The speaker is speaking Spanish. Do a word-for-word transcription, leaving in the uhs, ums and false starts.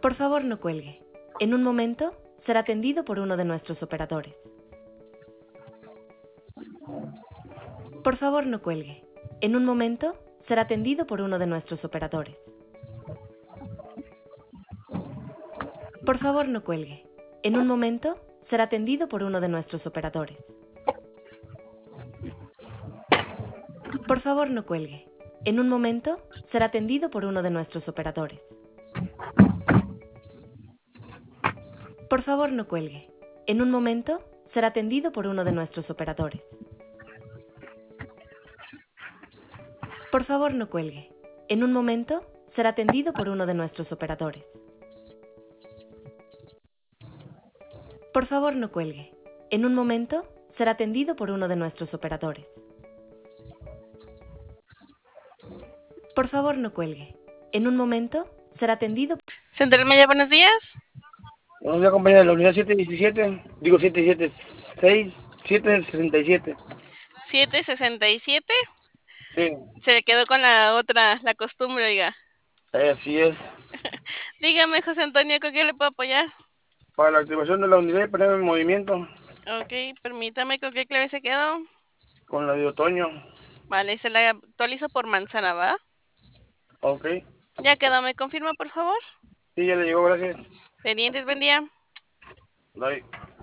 Por favor, no cuelgue. En un momento será atendido por uno de nuestros operadores. Por favor, no cuelgue. En un momento será atendido por uno de nuestros operadores. Por favor, no cuelgue. En un momento será atendido por uno de nuestros operadores. Por favor, no cuelgue. En un momento será atendido por uno de nuestros operadores. Por favor, no cuelgue. En un momento será atendido por uno de nuestros operadores. Por favor, no cuelgue. En un momento será atendido por uno de nuestros operadores. Por favor, no cuelgue. En un momento será atendido por uno de nuestros operadores. Por favor, no cuelgue. En un momento será atendido. Central Maya, buenos días. Buenos días, compañera de la unidad siete diecisiete, digo siete siete seis, siete sesenta y siete. siete sesenta y siete. Sí, Se le quedó con la otra, la costumbre, oiga. así es. Dígame, José Antonio, ¿con qué le puedo apoyar? Para la activación de la unidad y ponerme en movimiento Ok, permítame, ¿con qué clave se quedó? con la de otoño. Vale, se la actualizo por manzana, ¿va? Ok. Ya quedó, ¿me confirma, por favor? Sí, ya le llegó, gracias. Pendientes, buen día. Bye.